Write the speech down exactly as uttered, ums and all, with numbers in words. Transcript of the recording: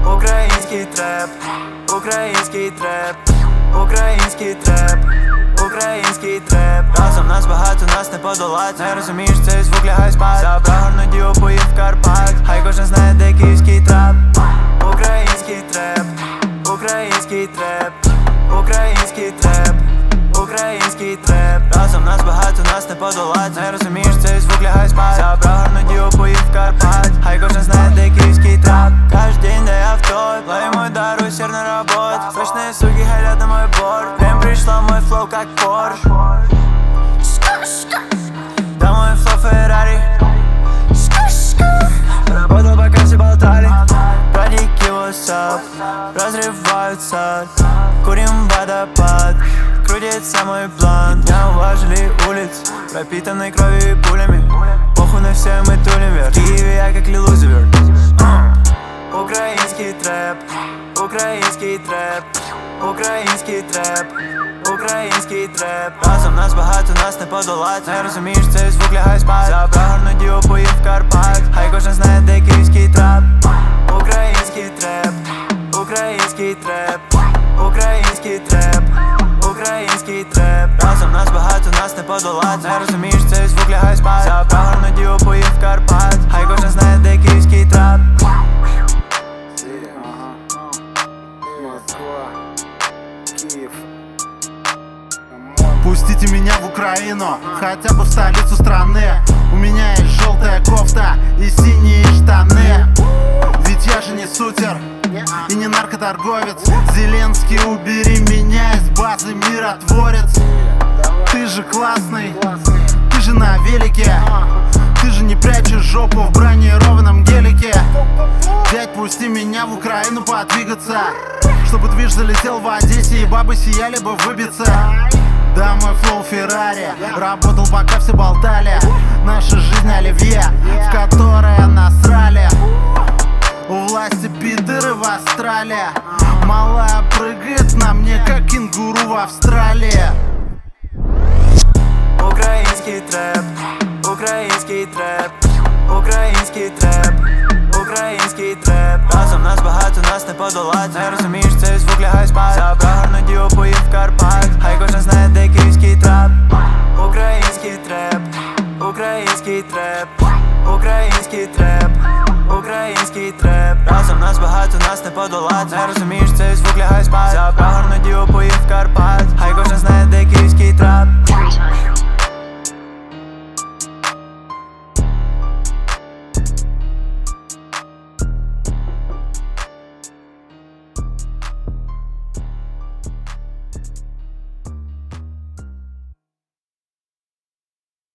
Український треп, український треп, український треп, український треп. Разом нас багато, нас не подолать. Не розумієш, цей звук лягай спать. Забрав гарну діву, поїв в Карпат. Хай кожен знає, де київський трап. Український треп, український треп, український треп, український треп. Разом нас багато, нас не подолать. Не розумієш, цей звук лягай спать. Забрав гарну діву, поїв в Карпат. Хай кожен знає, де київський трап. Каждый день, да я в той. Лови мой дар, усердно работ. Срочные суки хотят на мой борт. Время пришло, мой флоу как Порш. Да мой флоу Феррари. Работал, пока все болтали. Братики, what's up? Разрываются. Курим водопад. Крутится мой блант. Меня уважили улиц, пропитанной кровью и пулями. Похуй на все, мы тулим вверх. В Киеве я как Лил Узи Верт. Український треп, український треп, український треп, український треп. Разом нас багато, нас не подолать. Не розумієш, цей звук лягай спать. Забрав гарну діву, поїв в Карпат. Хай кожен знає, де київський трап. Український треп, український треп, український треп, український треп. Разом нас багато, нас не подолать. Не розумієш, цей звук лягай спать. Забрав гарну діву, поїв в Карпат. Хай кожен знає, де київський трап. Пустите меня в Украину, хотя бы в столицу страны. У меня есть желтая кофта и синие штаны. Ведь я же не сутер и не наркоторговец. Зеленский, убери меня из базы, миротворец. Ты же классный, ты же на велике. Ты же не прячешь жопу в бронированном гелике. Дядь, пусти меня в Украину подвигаться, чтобы движ залетел в Одессе и бабы сияли бы выбиться. Да, мой флоу Феррари работал, пока все болтали. Наша жизнь оливье, в которое насрали. У власти пидоры в Австралии. Малая прыгает на мне, как кенгуру в Австралии. Український треп, український треп, український треп, український треп. Разом нас багато, нас не подолать. Не розумієш, цей звук лягай спать. Забрав гарну діву, поїв в Карпат. Хай кожен знає, де київський трап. Український треп, український треп, український треп, український треп. Разом нас багато, нас не подолать. Не розумієш, цей звук лягай спать.